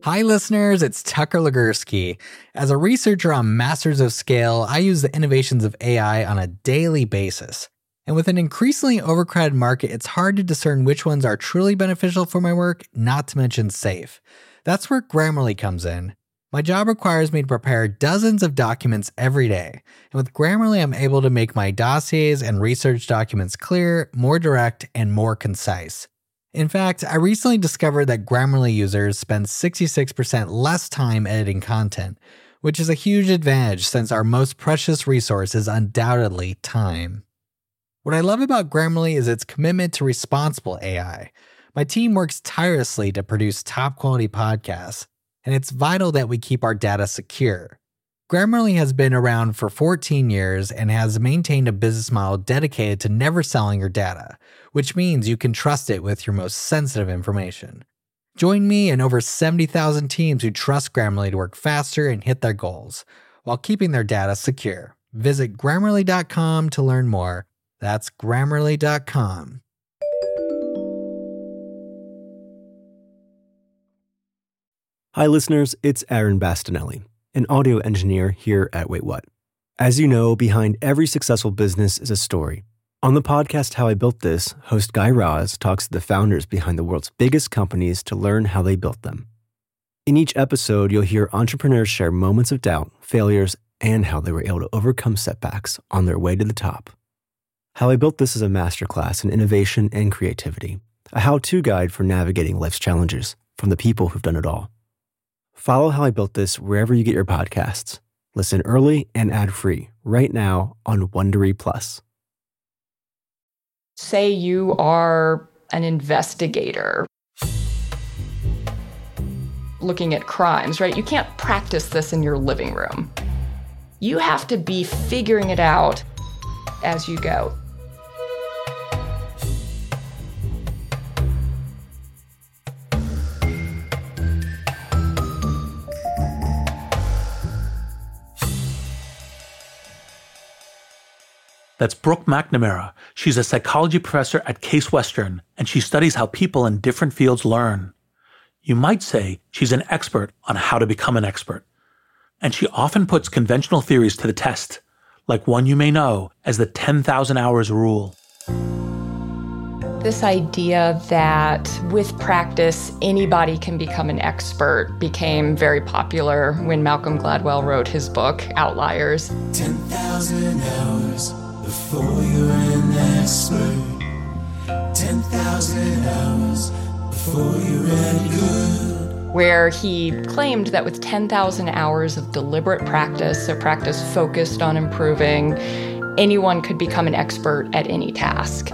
Hi listeners, it's Tucker Legursky. As a researcher on Masters of Scale, I use the innovations of AI on a daily basis. And with an increasingly overcrowded market, it's hard to discern which ones are truly beneficial for my work, not to mention safe. That's where Grammarly comes in. My job requires me to prepare dozens of documents every day. And with Grammarly, I'm able to make my dossiers and research documents clear, more direct, and more concise. In fact, I recently discovered that Grammarly users spend 66% less time editing content, which is a huge advantage since our most precious resource is undoubtedly time. What I love about Grammarly is its commitment to responsible AI. My team works tirelessly to produce top-quality podcasts, and it's vital that we keep our data secure. Grammarly has been around for 14 years and has maintained a business model dedicated to never selling your data, which means you can trust it with your most sensitive information. Join me and over 70,000 teams who trust Grammarly to work faster and hit their goals, while keeping their data secure. Visit Grammarly.com to learn more. That's Grammarly.com. Hi listeners, it's Aaron Bastinelli, an audio engineer here at Wait What. As you know, behind every successful business is a story. On the podcast How I Built This, host Guy Raz talks to the founders behind the world's biggest companies to learn how they built them. In each episode, you'll hear entrepreneurs share moments of doubt, failures, and how they were able to overcome setbacks on their way to the top. How I Built This is a masterclass in innovation and creativity, a how-to guide for navigating life's challenges from the people who've done it all. Follow How I Built This wherever you get your podcasts. Listen early and ad-free right now on Wondery Plus. Say you are an investigator looking at crimes, right? You can't practice this in your living room. You have to be figuring it out as you go. That's Brooke McNamara. She's a psychology professor at Case Western, and she studies how people in different fields learn. You might say she's an expert on how to become an expert. And she often puts conventional theories to the test, like one you may know as the 10,000 hours rule. This idea that with practice, anybody can become an expert became very popular when Malcolm Gladwell wrote his book, Outliers. 10,000 hours before you're an expert. 10,000 hours before you're any good. Where he claimed that with 10,000 hours of deliberate practice, so practice focused on improving, anyone could become an expert at any task.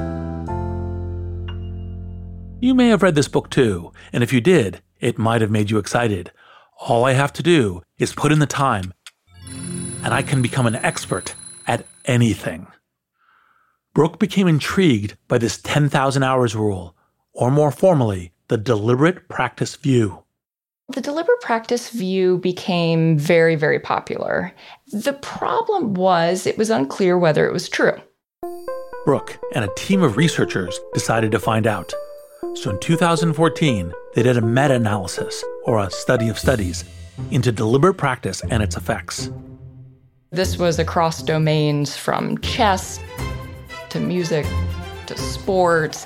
You may have read this book too, and if you did, it might have made you excited. All I have to do is put in the time, and I can become an expert at anything. Brooke became intrigued by this 10,000 hours rule, or more formally, the deliberate practice view. The deliberate practice view became very, very popular. The problem was it was unclear whether it was true. Brooke and a team of researchers decided to find out. So in 2014, they did a meta-analysis, or a study of studies, into deliberate practice and its effects. This was across domains from chess to music to sports.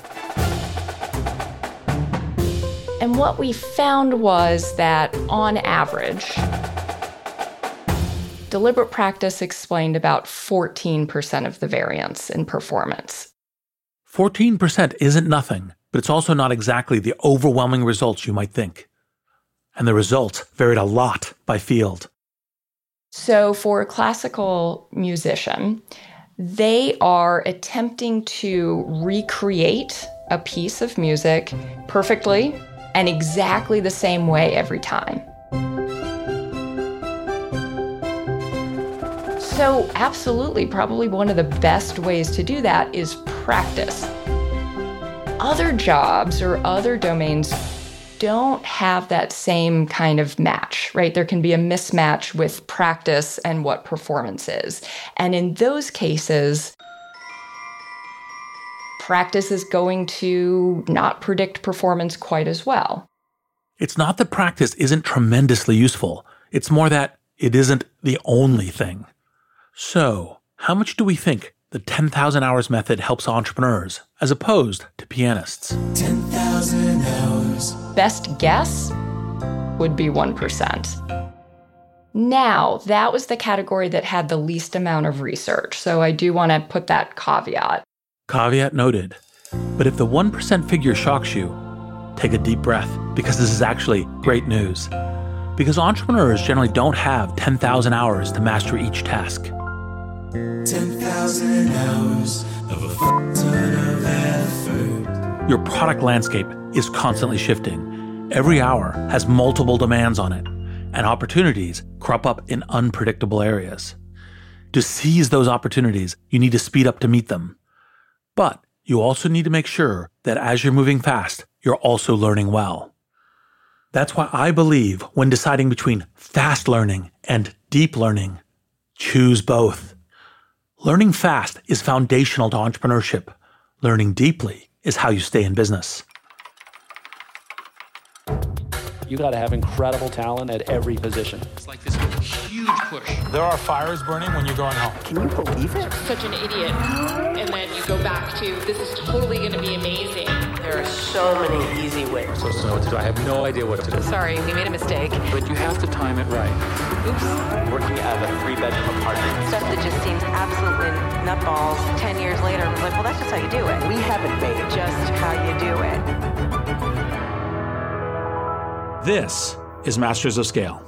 And what we found was that on average, deliberate practice explained about 14% of the variance in performance. 14% isn't nothing, but it's also not exactly the overwhelming results you might think. And the results varied a lot by field. So for a classical musician, they are attempting to recreate a piece of music perfectly and exactly the same way every time. So absolutely, probably one of the best ways to do that is practice. Other jobs or other domains don't have that same kind of match, right? There can be a mismatch with practice and what performance is. And in those cases, practice is going to not predict performance quite as well. It's not that practice isn't tremendously useful. It's more that it isn't the only thing. So, how much do we think the 10,000 hours method helps entrepreneurs as opposed to pianists? 10,000 hours. Best guess would be 1%. Now, that was the category that had the least amount of research, so I do want to put that caveat. Caveat noted. But if the 1% figure shocks you, take a deep breath, because this is actually great news. Because entrepreneurs generally don't have 10,000 hours to master each task. 10,000 hours of a ton of effort. Your product landscape is constantly shifting. Every hour has multiple demands on it, and opportunities crop up in unpredictable areas. To seize those opportunities, you need to speed up to meet them. But you also need to make sure that as you're moving fast, you're also learning well. That's why I believe when deciding between fast learning and deep learning, choose both. Learning fast is foundational to entrepreneurship. Learning deeply is how you stay in business. You got to have incredible talent at every position. It's like this huge push. There are fires burning when you're going home. Can you believe it? Such an idiot. And then you go back to, this is totally going to be amazing. There are so many easy ways. I'm supposed to know what to do. I have no idea what to do. Sorry, we made a mistake. But you have to time it right. Oops. Working out of a 3-bedroom apartment. Stuff that just seems absolutely nutballs 10 years later. I was like, well, that's just how you do it. We haven't made Just how you do it. This is Masters of Scale.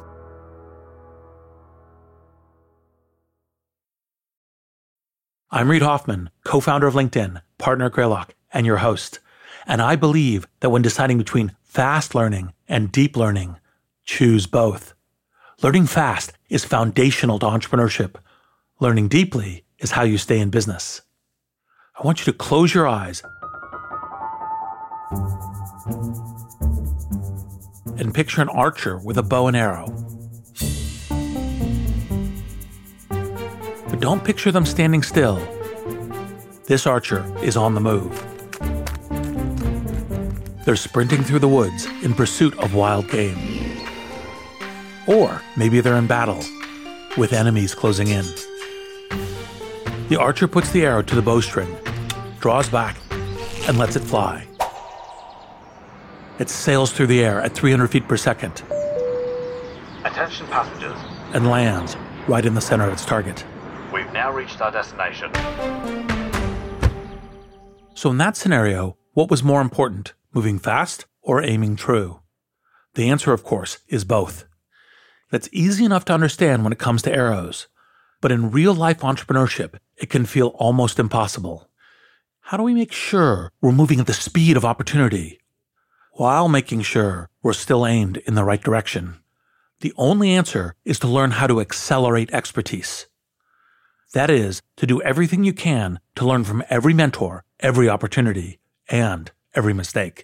I'm Reid Hoffman, co-founder of LinkedIn, partner at Greylock, and your host. And I believe that when deciding between fast learning and deep learning, choose both. Learning fast is foundational to entrepreneurship. Learning deeply is how you stay in business. I want you to close your eyes and picture an archer with a bow and arrow. But don't picture them standing still. This archer is on the move. They're sprinting through the woods in pursuit of wild game. Or maybe they're in battle, with enemies closing in. The archer puts the arrow to the bowstring, draws back, and lets it fly. It sails through the air at 300 feet per second. Attention passengers. And lands right in the center of its target. We've now reached our destination. So in that scenario, what was more important, moving fast or aiming true? The answer, of course, is both. That's easy enough to understand when it comes to arrows. But in real-life entrepreneurship, it can feel almost impossible. How do we make sure we're moving at the speed of opportunity, while making sure we're still aimed in the right direction? The only answer is to learn how to accelerate expertise. That is, to do everything you can to learn from every mentor, every opportunity, and every mistake.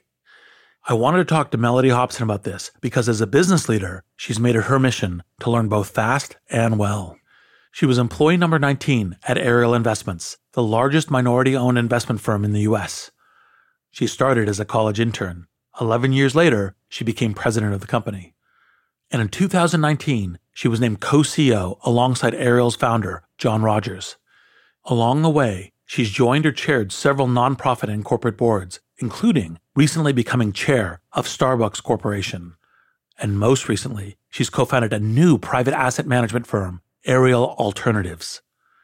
I wanted to talk to Melody Hobson about this because as a business leader, she's made it her mission to learn both fast and well. She was employee number 19 at Ariel Investments, the largest minority-owned investment firm in the U.S. She started as a college intern. 11 years later, she became president of the company. And in 2019, she was named co-CEO alongside Ariel's founder, John Rogers. Along the way, she's joined or chaired several nonprofit and corporate boards, including recently becoming chair of Starbucks Corporation. And most recently, she's co-founded a new private asset management firm, Ariel Alternatives.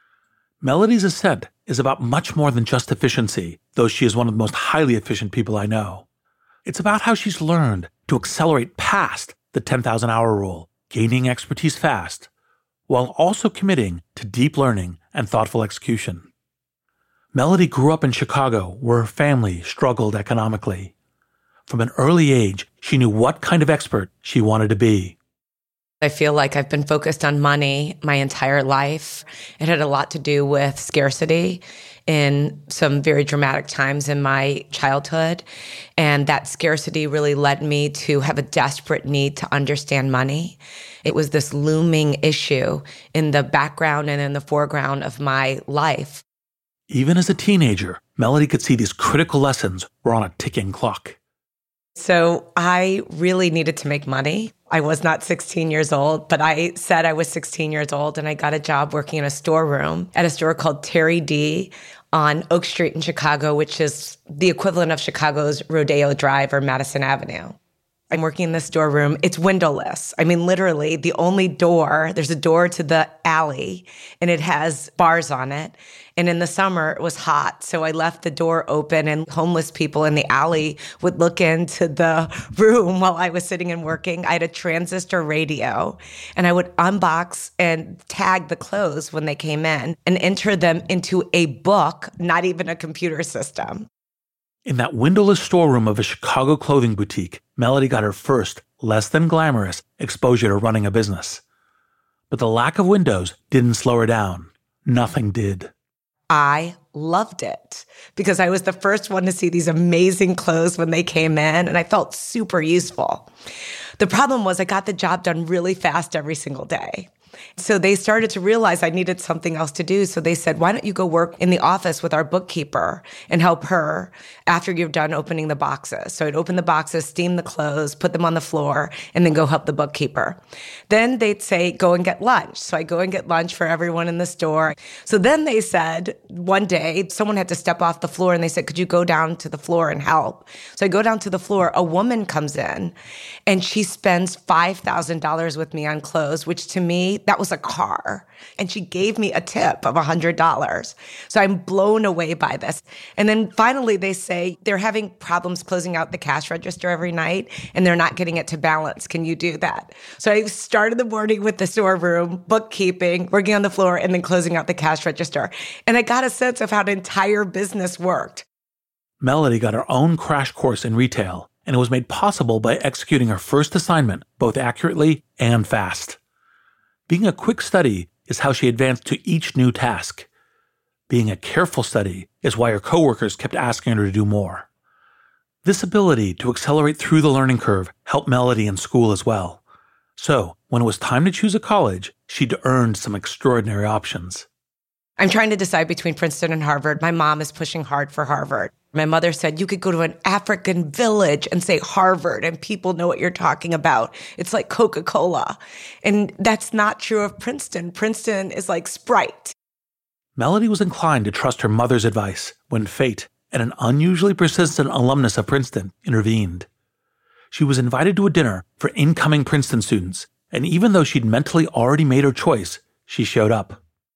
Melody's ascent is about much more than just efficiency, though she is one of the most highly efficient people I know. It's about how she's learned to accelerate past the 10,000-hour rule, gaining expertise fast, while also committing to deep learning and thoughtful execution. Melody grew up in Chicago, where her family struggled economically. From an early age, she knew what kind of expert she wanted to be. I feel like I've been focused on money my entire life. It had a lot to do with scarcity in some very dramatic times in my childhood. And that scarcity really led me to have a desperate need to understand money. It was this looming issue in the background and in the foreground of my life. Even as a teenager, Melody could see these critical lessons were on a ticking clock. So I really needed to make money. I was not 16 years old, but I said I was 16 years old, and I got a job working in a storeroom at a store called Terry D on Oak Street in Chicago, which is the equivalent of Chicago's Rodeo Drive or Madison Avenue. I'm working in this storeroom. It's windowless. I mean, literally, the only door, there's a door to the alley, and it has bars on it. And in the summer, it was hot. So I left the door open, and homeless people in the alley would look into the room while I was sitting and working. I had a transistor radio, and I would unbox and tag the clothes when they came in and enter them into a book, not even a computer system. In that windowless storeroom of a Chicago clothing boutique, Melody got her first, less than glamorous, exposure to running a business. But the lack of windows didn't slow her down. Nothing did. I loved it because I was the first one to see these amazing clothes when they came in, and I felt super useful. The problem was I got the job done really fast every single day. So they started to realize I needed something else to do. So they said, why don't you go work in the office with our bookkeeper and help her after you're done opening the boxes? So I'd open the boxes, steam the clothes, put them on the floor, and then go help the bookkeeper. Then they'd say, go and get lunch. So I go and get lunch for everyone in the store. So then they said, one day, someone had to step off the floor, and they said, could you go down to the floor and help? So I go down to the floor. A woman comes in, and she spends $5,000 with me on clothes, which to me, that was a car. And she gave me a tip of $100. So I'm blown away by this. And then finally they say they're having problems closing out the cash register every night, and they're not getting it to balance. Can you do that? So I started the morning with the storeroom, bookkeeping, working on the floor, and then closing out the cash register. And I got a sense of how an entire business worked. Melody got her own crash course in retail, and it was made possible by executing her first assignment both accurately and fast. Being a quick study is how she advanced to each new task. Being a careful study is why her coworkers kept asking her to do more. This ability to accelerate through the learning curve helped Melody in school as well. So, when it was time to choose a college, she'd earned some extraordinary options. I'm trying to decide between Princeton and Harvard. My mom is pushing hard for Harvard. My mother said, you could go to an African village and say Harvard and people know what you're talking about. It's like Coca-Cola. And that's not true of Princeton. Princeton is like Sprite. Melody was inclined to trust her mother's advice when fate and an unusually persistent alumnus of Princeton intervened. She was invited to a dinner for incoming Princeton students, and even though she'd mentally already made her choice, she showed up.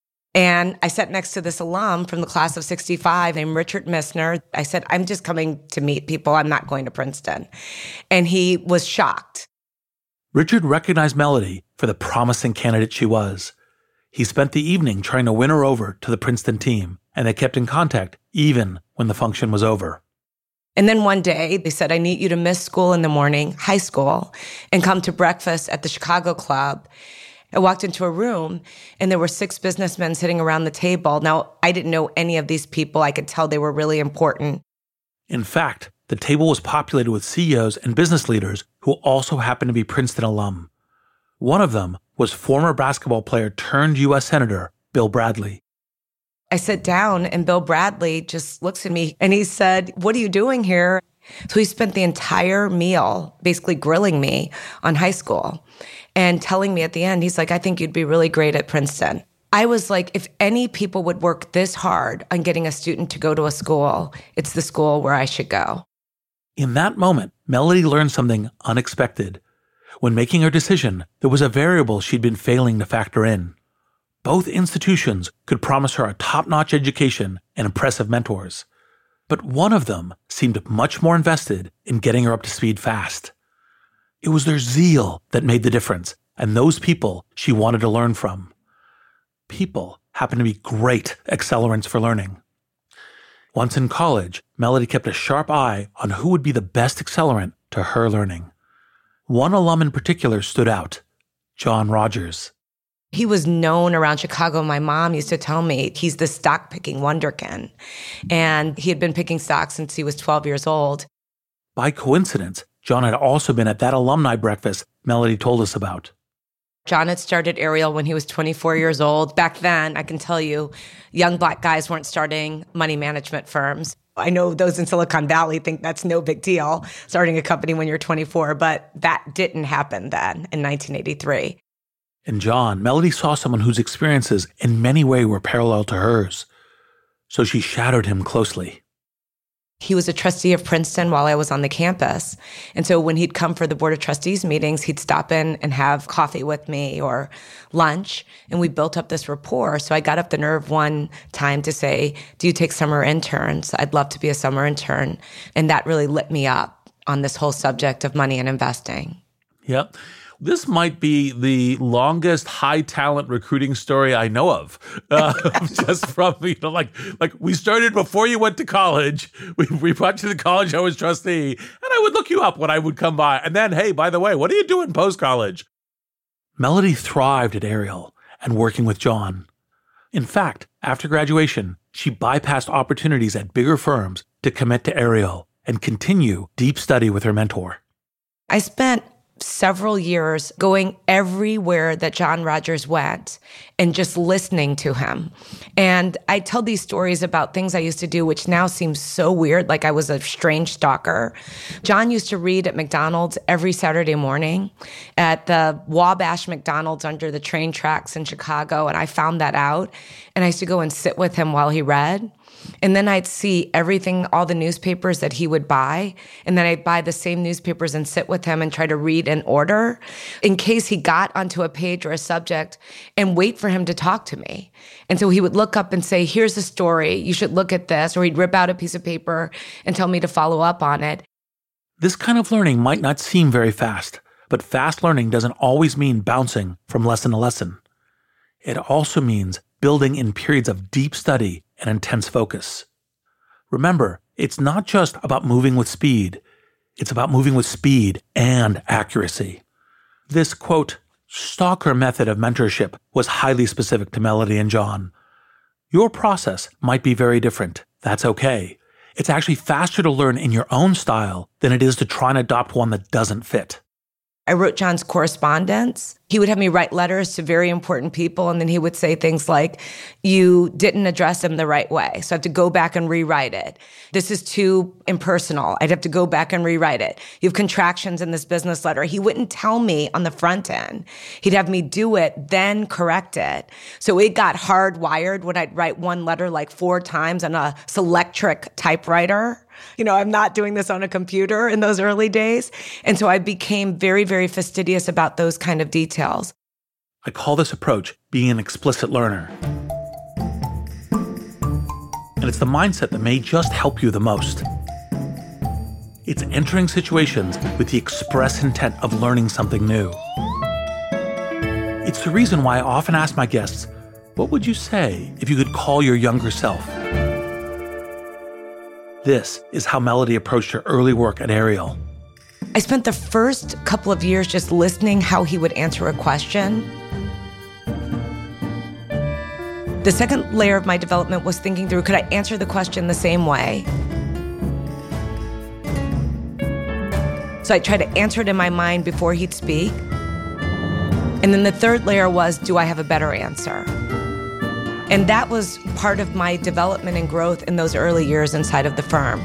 And I sat next to this alum from the class of 65 named Richard Missner. I said, I'm just coming to meet people. I'm not going to Princeton. And he was shocked. Richard recognized Melody for the promising candidate she was. He spent the evening trying to win her over to the Princeton team, and they kept in contact even when the function was over. And then one day, they said, I need you to miss school in the morning, high school, and come to breakfast at the Chicago Club. I walked into a room, and there were 6 businessmen sitting around the table. Now, I didn't know any of these people. I could tell they were really important. In fact, the table was populated with CEOs and business leaders who also happened to be Princeton alum. One of them was former basketball player turned U.S. Senator Bill Bradley. I sit down, and Bill Bradley just looks at me, and he said, what are you doing here? So he spent the entire meal basically grilling me on high school and telling me at the end, he's like, I think you'd be really great at Princeton. I was like, if any people would work this hard on getting a student to go to a school, it's the school where I should go. In that moment, Melody learned something unexpected. When making her decision, there was a variable she'd been failing to factor in. Both institutions could promise her a top-notch education and impressive mentors. But one of them seemed much more invested in getting her up to speed fast. It was their zeal that made the difference, and those people she wanted to learn from. People happen to be great accelerants for learning. Once in college, Melody kept a sharp eye on who would be the best accelerant to her learning. One alum in particular stood out, John Rogers. He was known around Chicago. My mom used to tell me he's the stock-picking wonderkin. And he had been picking stocks since he was 12 years old. By coincidence, John had also been at that alumni breakfast Melody told us about. John had started Ariel when he was 24 years old. Back then, I can tell you, young Black guys weren't starting money management firms. I know those in Silicon Valley think that's no big deal, starting a company when you're 24, but that didn't happen then in 1983. In John, Melody saw someone whose experiences in many ways were parallel to hers. So she shadowed him closely. He was a trustee of Princeton while I was on the campus. And so when he'd come for the Board of Trustees meetings, he'd stop in and have coffee with me or lunch. And we built up this rapport. So I got up the nerve one time to say, do you take summer interns? I'd love to be a summer intern. And that really lit me up on this whole subject of money and investing. Yep. This might be the longest high talent recruiting story I know of. Just from, like we started before you went to college. We brought you to college. I was trustee, and I would look you up when I would come by. And then, hey, by the way, what are you doing post-college? Melody thrived at Ariel and working with John. In fact, after graduation, she bypassed opportunities at bigger firms to commit to Ariel and continue deep study with her mentor. I spent several years going everywhere that John Rogers went and just listening to him. And I tell these stories about things I used to do, which now seems so weird, like I was a strange stalker. John used to read at McDonald's every Saturday morning at the Wabash McDonald's under the train tracks in Chicago, and I found that out. And I used to go and sit with him while he read. And then I'd see everything, all the newspapers that he would buy. And then I'd buy the same newspapers and sit with him and try to read in order in case he got onto a page or a subject and wait for him to talk to me. And so he would look up and say, here's a story, you should look at this. Or he'd rip out a piece of paper and tell me to follow up on it. This kind of learning might not seem very fast, but fast learning doesn't always mean bouncing from lesson to lesson. It also means building in periods of deep study and intense focus. Remember, it's not just about moving with speed. It's about moving with speed and accuracy. This, quote, stalker method of mentorship was highly specific to Melody and John. Your process might be very different. That's okay. It's actually faster to learn in your own style than it is to try and adopt one that doesn't fit. I wrote John's correspondence. He would have me write letters to very important people, and then he would say things like, you didn't address them the right way, so I have to go back and rewrite it. This is too impersonal. I'd have to go back and rewrite it. You have contractions in this business letter. He wouldn't tell me on the front end. He'd have me do it, then correct it. So it got hardwired when I'd write one letter like 4 times on a Selectric typewriter. I'm not doing this on a computer in those early days. And so I became very, very fastidious about those kind of details. I call this approach being an explicit learner. And it's the mindset that may just help you the most. It's entering situations with the express intent of learning something new. It's the reason why I often ask my guests, what would you say if you could call your younger self? This is how Melody approached her early work at Ariel. I spent the first couple of years just listening how he would answer a question. The second layer of my development was thinking through, could I answer the question the same way? So I tried to answer it in my mind before he'd speak. And then the third layer was, do I have a better answer? And that was part of my development and growth in those early years inside of the firm.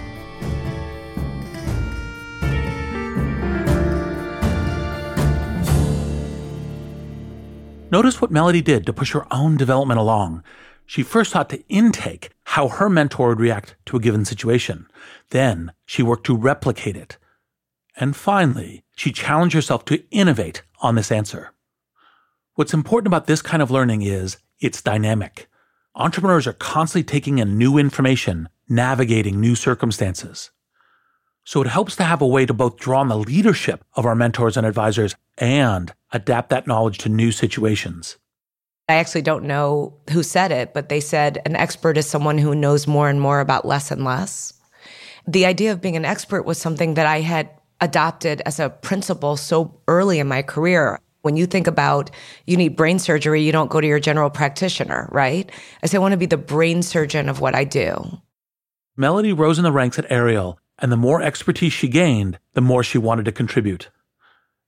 Notice what Melody did to push her own development along. She first sought to intake how her mentor would react to a given situation. Then she worked to replicate it. And finally, she challenged herself to innovate on this answer. What's important about this kind of learning is it's dynamic. Entrepreneurs are constantly taking in new information, navigating new circumstances. So it helps to have a way to both draw on the leadership of our mentors and advisors and adapt that knowledge to new situations. I actually don't know who said it, but they said an expert is someone who knows more and more about less and less. The idea of being an expert was something that I had adopted as a principle so early in my career. When you think about you need brain surgery, you don't go to your general practitioner, right? I say I want to be the brain surgeon of what I do. Melody rose in the ranks at Ariel, and the more expertise she gained, the more she wanted to contribute.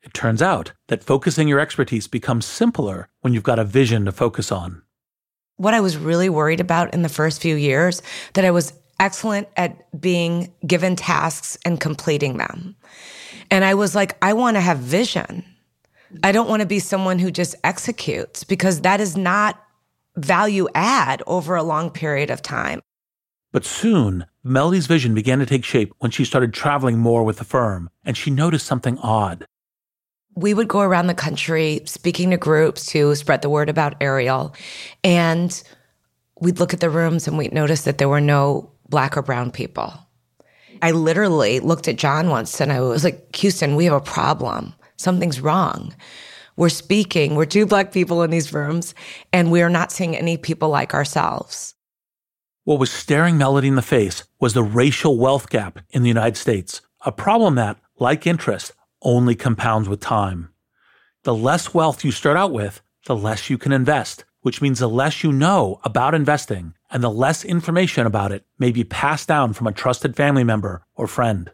It turns out that focusing your expertise becomes simpler when you've got a vision to focus on. What I was really worried about in the first few years, that I was excellent at being given tasks and completing them. And I was like, I want to have vision. I don't want to be someone who just executes, because that is not value add over a long period of time. But soon, Melody's vision began to take shape when she started traveling more with the firm, and she noticed something odd. We would go around the country speaking to groups to spread the word about Ariel, and we'd look at the rooms and we'd notice that there were no Black or brown people. I literally looked at John once and I was like, Houston, we have a problem. Something's wrong. We're speaking, we're two Black people in these rooms, and we are not seeing any people like ourselves. What was staring Melody in the face was the racial wealth gap in the United States, a problem that, like interest, only compounds with time. The less wealth you start out with, the less you can invest, which means the less you know about investing and the less information about it may be passed down from a trusted family member or friend.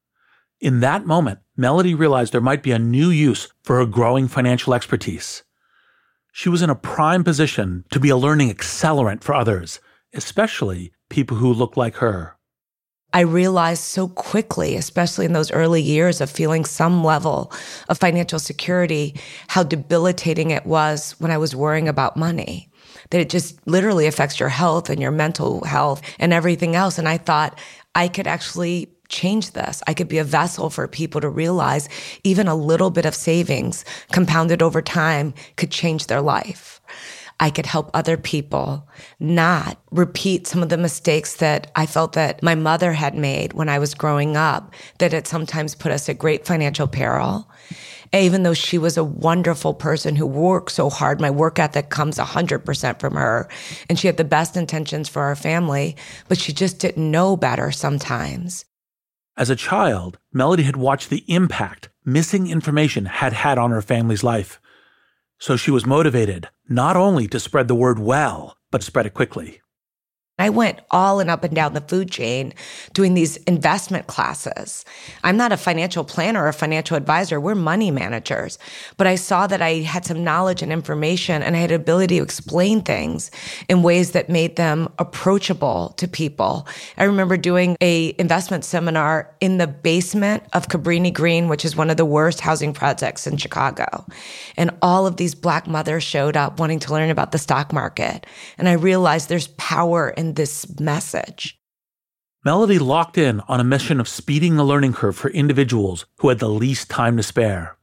In that moment, Melody realized there might be a new use for her growing financial expertise. She was in a prime position to be a learning accelerant for others, especially people who look like her. I realized so quickly, especially in those early years of feeling some level of financial security, how debilitating it was when I was worrying about money, that it just literally affects your health and your mental health and everything else. And I thought I could actually change this. I could be a vessel for people to realize even a little bit of savings compounded over time could change their life. I could help other people not repeat some of the mistakes that I felt that my mother had made when I was growing up, that it sometimes put us at great financial peril. Even though she was a wonderful person who worked so hard, my work ethic comes 100% from her, and she had the best intentions for our family, but she just didn't know better sometimes. As a child, Melody had watched the impact missing information had had on her family's life. So she was motivated not only to spread the word well, but to spread it quickly. I went all and up and down the food chain doing these investment classes. I'm not a financial planner or a financial advisor. We're money managers. But I saw that I had some knowledge and information, and I had an ability to explain things in ways that made them approachable to people. I remember doing an investment seminar in the basement of Cabrini Green, which is one of the worst housing projects in Chicago. And all of these Black mothers showed up wanting to learn about the stock market. And I realized there's power in this message. Melody locked in on a mission of speeding the learning curve for individuals who had the least time to spare.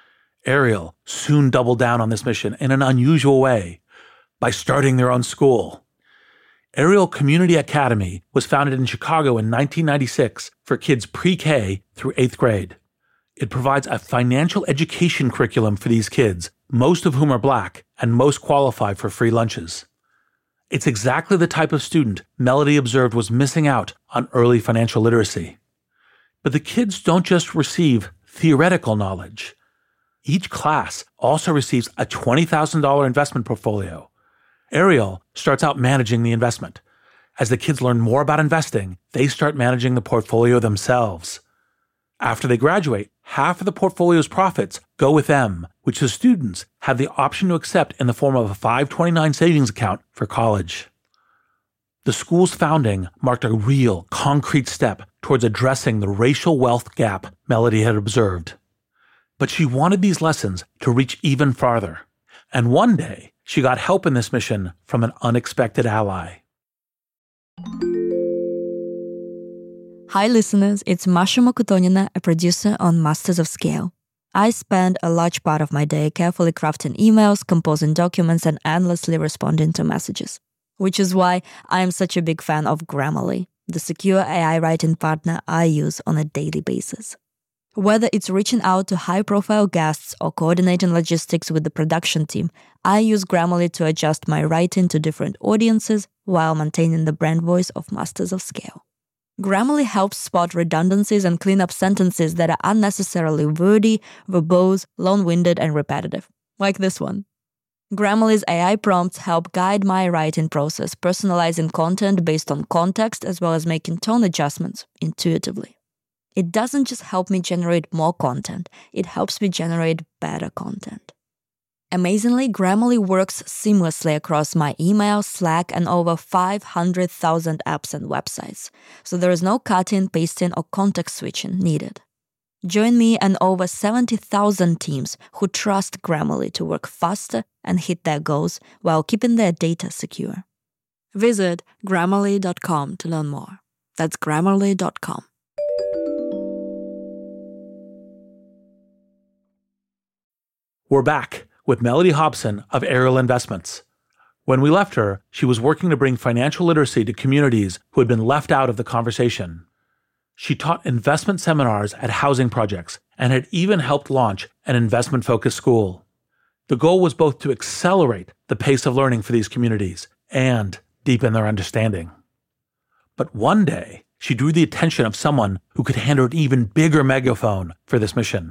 Ariel soon doubled down on this mission in an unusual way by starting their own school. Ariel Community Academy was founded in Chicago in 1996 for kids pre-K through 8th grade. It provides a financial education curriculum for these kids, most of whom are Black and most qualify for free lunches. It's exactly the type of student Melody observed was missing out on early financial literacy. But the kids don't just receive theoretical knowledge. Each class also receives a $20,000 investment portfolio. Ariel starts out managing the investment. As the kids learn more about investing, they start managing the portfolio themselves. After they graduate, half of the portfolio's profits go with them, which the students have the option to accept in the form of a 529 savings account for college. The school's founding marked a real, concrete step towards addressing the racial wealth gap Melody had observed. But she wanted these lessons to reach even farther. And one day, she got help in this mission from an unexpected ally. Hi listeners, it's Masha Mokutonina, a producer on Masters of Scale. I spend a large part of my day carefully crafting emails, composing documents, and endlessly responding to messages. Which is why I am such a big fan of Grammarly, the secure AI writing partner I use on a daily basis. Whether it's reaching out to high-profile guests or coordinating logistics with the production team, I use Grammarly to adjust my writing to different audiences while maintaining the brand voice of Masters of Scale. Grammarly helps spot redundancies and clean up sentences that are unnecessarily wordy, verbose, long-winded, and repetitive, like this one. Grammarly's AI prompts help guide my writing process, personalizing content based on context as well as making tone adjustments intuitively. It doesn't just help me generate more content, it helps me generate better content. Amazingly, Grammarly works seamlessly across my email, Slack, and over 500,000 apps and websites, so there is no cutting, pasting, or context switching needed. Join me and over 70,000 teams who trust Grammarly to work faster and hit their goals while keeping their data secure. Visit Grammarly.com to learn more. That's Grammarly.com. We're back with Melody Hobson of Ariel Investments. When we left her, she was working to bring financial literacy to communities who had been left out of the conversation. She taught investment seminars at housing projects and had even helped launch an investment-focused school. The goal was both to accelerate the pace of learning for these communities and deepen their understanding. But one day, she drew the attention of someone who could handle an even bigger megaphone for this mission.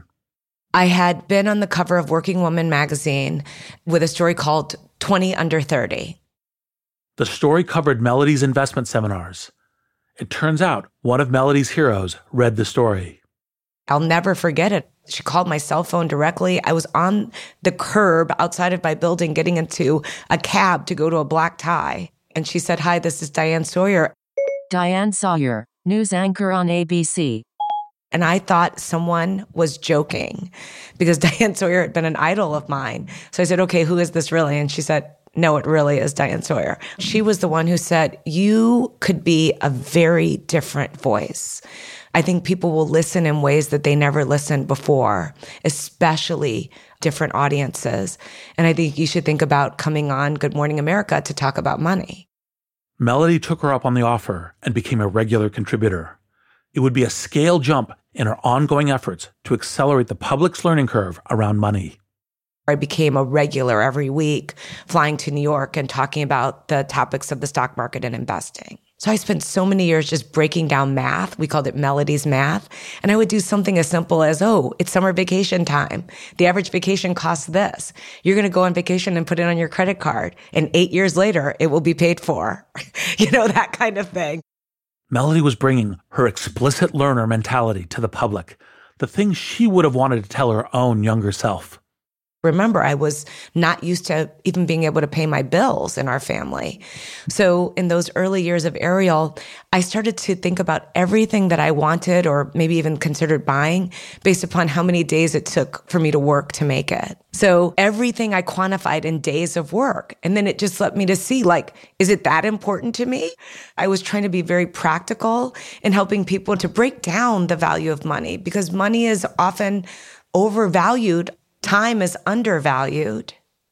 I had been on the cover of Working Woman magazine with a story called 20 Under 30. The story covered Melody's investment seminars. It turns out one of Melody's heroes read the story. I'll never forget it. She called my cell phone directly. I was on the curb outside of my building getting into a cab to go to a black tie. And she said, "Hi, this is Diane Sawyer." Diane Sawyer, news anchor on ABC. And I thought someone was joking because Diane Sawyer had been an idol of mine. So I said, "Okay, who is this really?" And she said, "No, it really is Diane Sawyer." She was the one who said, "You could be a very different voice. I think people will listen in ways that they never listened before, especially different audiences. And I think you should think about coming on Good Morning America to talk about money." Melody took her up on the offer and became a regular contributor. It would be a scale jump in her ongoing efforts to accelerate the public's learning curve around money. I became a regular every week, flying to New York and talking about the topics of the stock market and investing. So I spent so many years just breaking down math. We called it Melody's Math. And I would do something as simple as, "Oh, it's summer vacation time. The average vacation costs this. You're going to go on vacation and put it on your credit card. And 8 years later, it will be paid for." That kind of thing. Melody was bringing her explicit learner mentality to the public, the things she would have wanted to tell her own younger self. Remember, I was not used to even being able to pay my bills in our family. So in those early years of Ariel, I started to think about everything that I wanted or maybe even considered buying based upon how many days it took for me to work to make it. So everything I quantified in days of work. And then it just led me to see, is it that important to me? I was trying to be very practical in helping people to break down the value of money because money is often overvalued. Time is undervalued,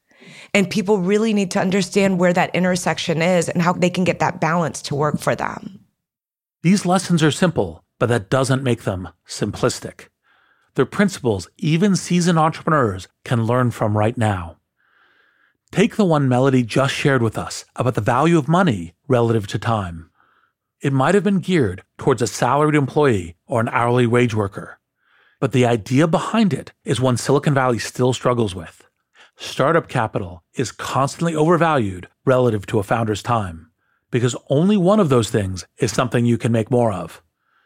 and people really need to understand where that intersection is and how they can get that balance to work for them. These lessons are simple, but that doesn't make them simplistic. They're principles even seasoned entrepreneurs can learn from right now. Take the one Melody just shared with us about the value of money relative to time. It might have been geared towards a salaried employee or an hourly wage worker. But the idea behind it is one Silicon Valley still struggles with. Startup capital is constantly overvalued relative to a founder's time, because only one of those things is something you can make more of.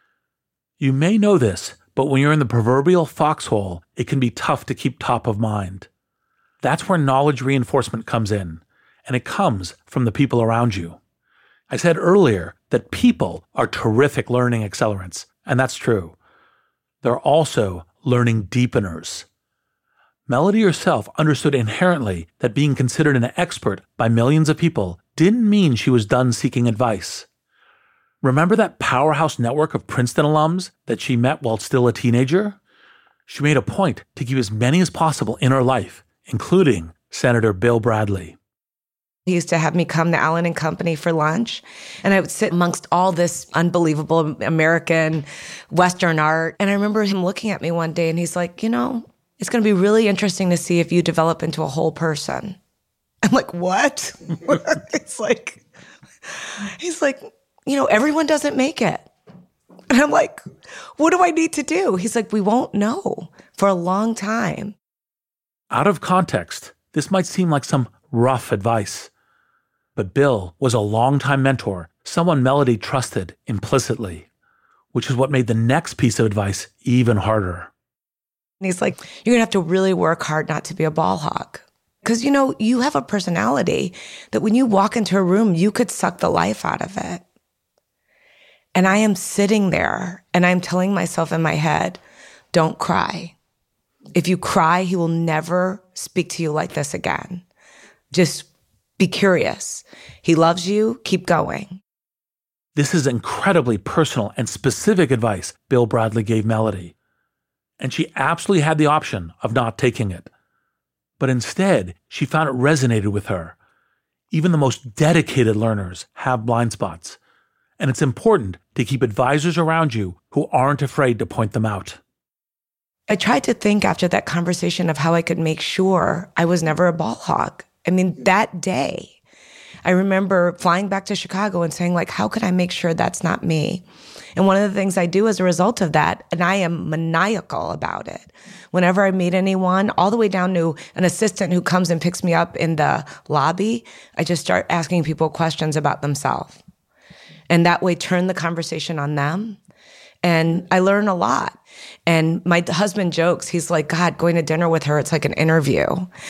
You may know this, but when you're in the proverbial foxhole, it can be tough to keep top of mind. That's where knowledge reinforcement comes in, and it comes from the people around you. I said earlier that people are terrific learning accelerants, and that's true. They're also learning deepeners. Melody herself understood inherently that being considered an expert by millions of people didn't mean she was done seeking advice. Remember that powerhouse network of Princeton alums that she met while still a teenager? She made a point to keep as many as possible in her life, including Senator Bill Bradley. He used to have me come to Allen & Company for lunch, and I would sit amongst all this unbelievable American Western art. And I remember him looking at me one day, and he's like, it's going to be really interesting to see if you develop into a whole person. I'm like, what? He's like, everyone doesn't make it. And I'm like, what do I need to do? He's like, we won't know for a long time. Out of context, this might seem like some rough advice. But Bill was a longtime mentor, someone Melody trusted implicitly. which is what made the next piece of advice even harder. And he's like, you're going to have to really work hard not to be a ball hog. Because, you have a personality that when you walk into a room, you could suck the life out of it. And I am sitting there and I'm telling myself in my head, don't cry. If you cry, he will never speak to you like this again. Just be curious. He loves you. Keep going. This is incredibly personal and specific advice Bill Bradley gave Melody. And she absolutely had the option of not taking it. But instead, she found it resonated with her. Even the most dedicated learners have blind spots. And it's important to keep advisors around you who aren't afraid to point them out. I tried to think after that conversation of how I could make sure I was never a ball hog. I mean, that day, I remember flying back to Chicago and saying, how could I make sure that's not me? And one of the things I do as a result of that, and I am maniacal about it, whenever I meet anyone, all the way down to an assistant who comes and picks me up in the lobby, I just start asking people questions about themselves. And that way turn the conversation on them. And I learn a lot. And my husband jokes, he's like, God, going to dinner with her, it's like an interview,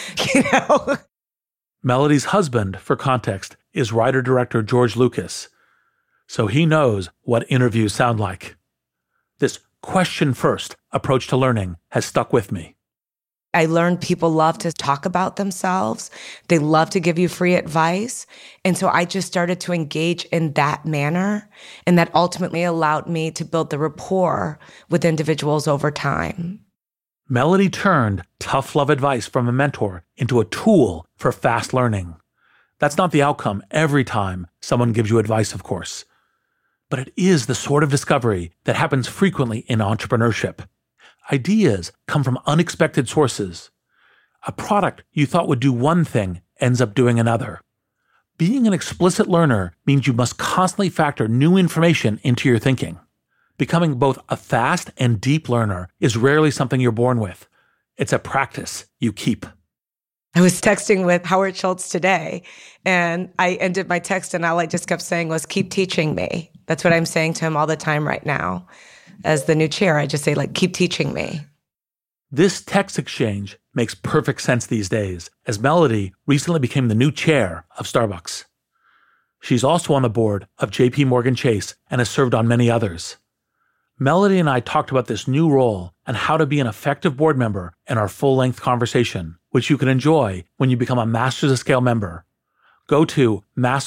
Melody's husband, for context, is writer-director George Lucas. So he knows what interviews sound like. This question-first approach to learning has stuck with me. I learned people love to talk about themselves. They love to give you free advice. And so I just started to engage in that manner. And that ultimately allowed me to build the rapport with individuals over time. Melody turned tough love advice from a mentor into a tool for fast learning. That's not the outcome every time someone gives you advice, of course. But it is the sort of discovery that happens frequently in entrepreneurship. Ideas come from unexpected sources. A product you thought would do one thing ends up doing another. Being an explicit learner means you must constantly factor new information into your thinking. Becoming both a fast and deep learner is rarely something you're born with. It's a practice you keep. I was texting with Howard Schultz today, and I ended my text, and all I just kept saying was, keep teaching me. That's what I'm saying to him all the time right now. As the new chair, I just say, keep teaching me. This text exchange makes perfect sense these days, as Melody recently became the new chair of Starbucks. She's also on the board of JP Morgan Chase and has served on many others. Melody and I talked about this new role and how to be an effective board member in our full-length conversation, which you can enjoy when you become a Masters of Scale member. Go to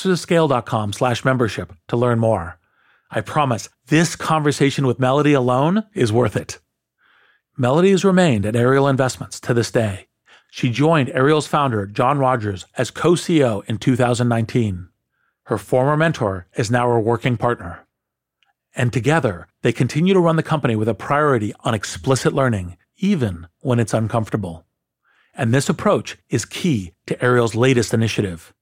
mastersofscale.com/membership to learn more. I promise this conversation with Melody alone is worth it. Melody has remained at Ariel Investments to this day. She joined Ariel's founder, John Rogers, as co-CEO in 2019. Her former mentor is now her working partner. And together, they continue to run the company with a priority on explicit learning, even when it's uncomfortable. And this approach is key to Ariel's latest initiative.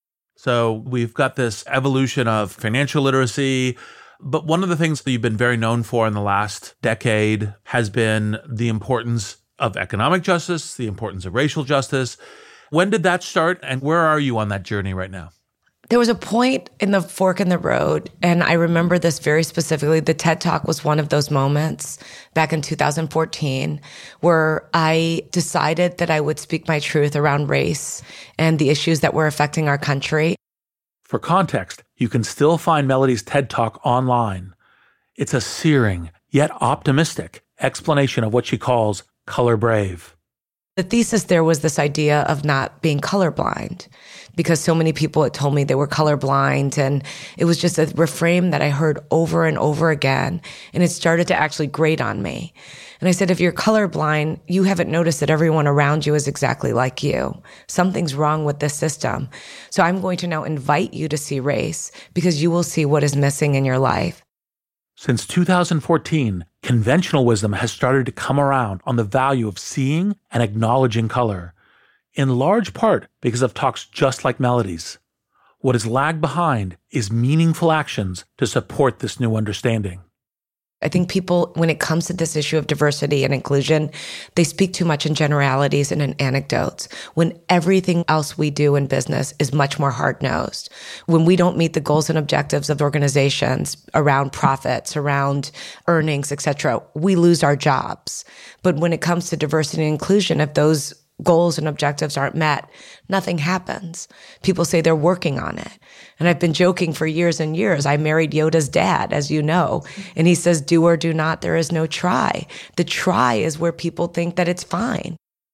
So we've got this evolution of financial literacy, but one of the things that you've been very known for in the last decade has been the importance of economic justice, the importance of racial justice. When did that start, and where are you on that journey right now? There was a point in the fork in the road, and I remember this very specifically. The TED Talk was one of those moments back in 2014 where I decided that I would speak my truth around race and the issues that were affecting our country. For context, you can still find Melody's TED Talk online. It's a searing, yet optimistic explanation of what she calls color brave. The thesis there was this idea of not being colorblind, because so many people had told me they were colorblind, and it was just a refrain that I heard over and over again, and it started to actually grate on me. And I said, if you're colorblind, you haven't noticed that everyone around you is exactly like you. Something's wrong with this system. So I'm going to now invite you to see race, because you will see what is missing in your life. Since 2014, conventional wisdom has started to come around on the value of seeing and acknowledging color, in large part because of talks just like Melody's. What has lagged behind is meaningful actions to support this new understanding. I think people, when it comes to this issue of diversity and inclusion, they speak too much in generalities and in anecdotes, when everything else we do in business is much more hard-nosed. When we don't meet the goals and objectives of organizations around profits, around earnings, et cetera, we lose our jobs. But when it comes to diversity and inclusion, if those goals and objectives aren't met, nothing happens. People say they're working on it. And I've been joking for years and years. I married Yoda's dad, as you know, and he says, do or do not, there is no try. The try is where people think that it's fine.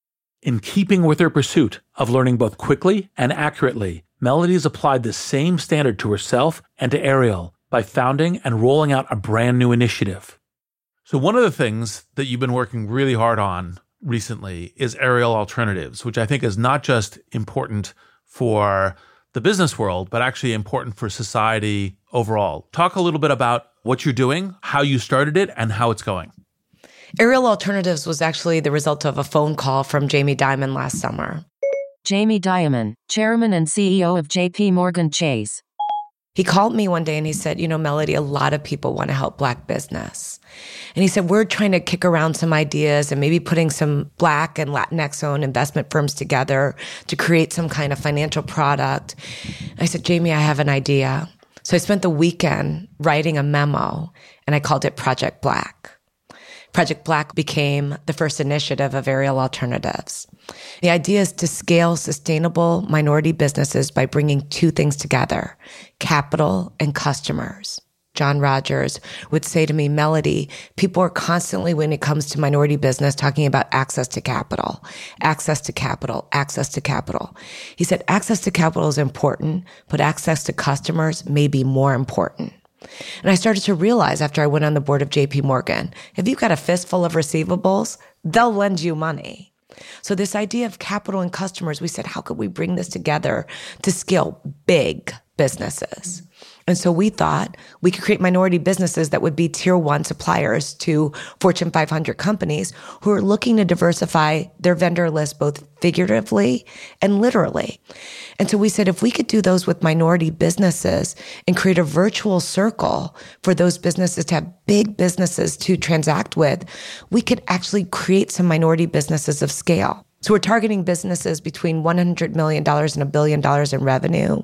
In keeping with her pursuit of learning both quickly and accurately, Melody has applied the same standard to herself and to Ariel by founding and rolling out a brand new initiative. So one of the things that you've been working really hard on recently is Ariel Alternatives, which I think is not just important for the business world, but actually important for society overall. Talk a little bit about what you're doing, how you started it, and how it's going. Ariel Alternatives was actually the result of a phone call from Jamie Dimon last summer. Jamie Dimon, Chairman and CEO of JP Morgan Chase. He called me one day and he said, you know, Melody, a lot of people want to help Black business. And he said, we're trying to kick around some ideas and maybe putting some Black and Latinx-owned investment firms together to create some kind of financial product. I said, Jamie, I have an idea. So I spent the weekend writing a memo and I called it Project Black. Project Black became the first initiative of Ariel Alternatives. The idea is to scale sustainable minority businesses by bringing two things together, capital and customers. John Rogers would say to me, Melody, people are constantly, when it comes to minority business, talking about access to capital, access to capital, access to capital. He said, access to capital is important, but access to customers may be more important. And I started to realize after I went on the board of JP Morgan, if you've got a fistful of receivables, they'll lend you money. So this idea of capital and customers, we said, how could we bring this together to scale big businesses? And so we thought we could create minority businesses that would be tier one suppliers to Fortune 500 companies who are looking to diversify their vendor list both figuratively and literally. And so we said, if we could do those with minority businesses and create a virtual circle for those businesses to have big businesses to transact with, we could actually create some minority businesses of scale. So we're targeting businesses between $100 million and $1 billion in revenue.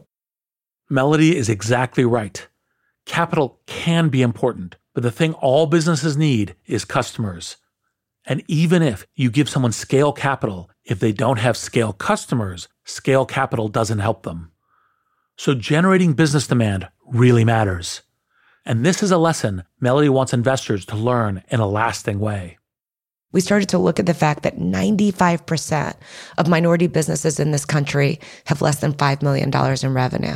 Melody is exactly right. Capital can be important, but the thing all businesses need is customers. And even if you give someone scale capital, if they don't have scale customers, scale capital doesn't help them. So generating business demand really matters. And this is a lesson Melody wants investors to learn in a lasting way. We started to look at the fact that 95% of minority businesses in this country have less than $5 million in revenue.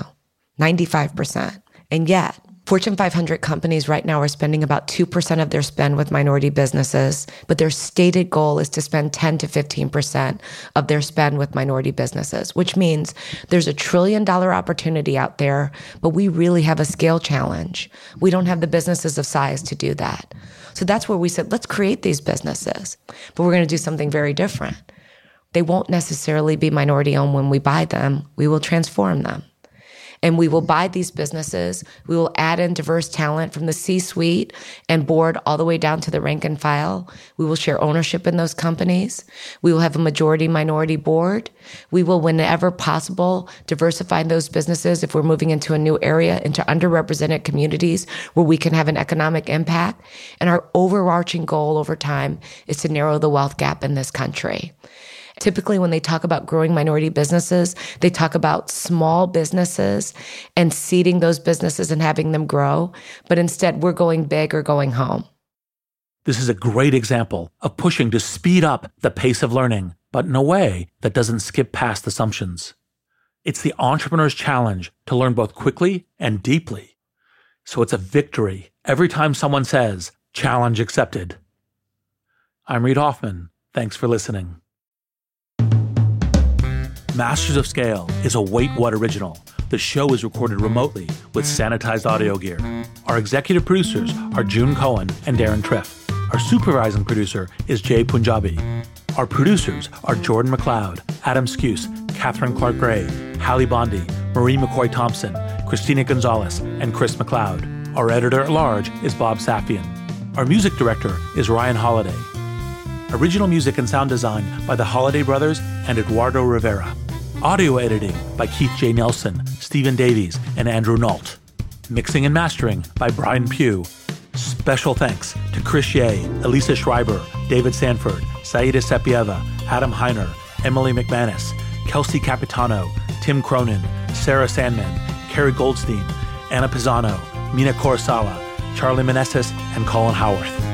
95%. And yet, Fortune 500 companies right now are spending about 2% of their spend with minority businesses, but their stated goal is to spend 10 to 15% of their spend with minority businesses, which means there's $1 trillion opportunity out there, but we really have a scale challenge. We don't have the businesses of size to do that. So that's where we said, let's create these businesses, but we're going to do something very different. They won't necessarily be minority owned when we buy them. We will transform them. And we will buy these businesses. We will add in diverse talent from the C-suite and board all the way down to the rank and file. We will share ownership in those companies. We will have a majority minority board. We will, whenever possible, diversify those businesses if we're moving into a new area, into underrepresented communities where we can have an economic impact. And our overarching goal over time is to narrow the wealth gap in this country. Typically, when they talk about growing minority businesses, they talk about small businesses and seeding those businesses and having them grow. But instead, we're going big or going home. This is a great example of pushing to speed up the pace of learning, but in a way that doesn't skip past assumptions. It's the entrepreneur's challenge to learn both quickly and deeply. So it's a victory every time someone says, "Challenge accepted." I'm Reid Hoffman. Thanks for listening. Masters of Scale is a Wait What original. The show is recorded remotely with sanitized audio gear. Our executive producers are June Cohen and Darren Triff. Our supervising producer is Jay Punjabi. Our producers are Jordan McLeod, Adam Skuse, Catherine Clark Gray, Hallie Bondi, Marie McCoy Thompson, Christina Gonzalez, and Chris McLeod. Our editor-at-large is Bob Safian. Our music director is Ryan Holiday. Original music and sound design by the Holiday Brothers and Eduardo Rivera. Audio editing by Keith J. Nelson, Stephen Davies, and Andrew Nault. Mixing and mastering by Brian Pugh. Special thanks to Chris Ye, Elisa Schreiber, David Sanford, Saida Sepieva, Adam Heiner, Emily McManus, Kelsey Capitano, Tim Cronin, Sarah Sandman, Carrie Goldstein, Anna Pisano, Mina Corusala, Charlie Meneses, and Colin Howarth.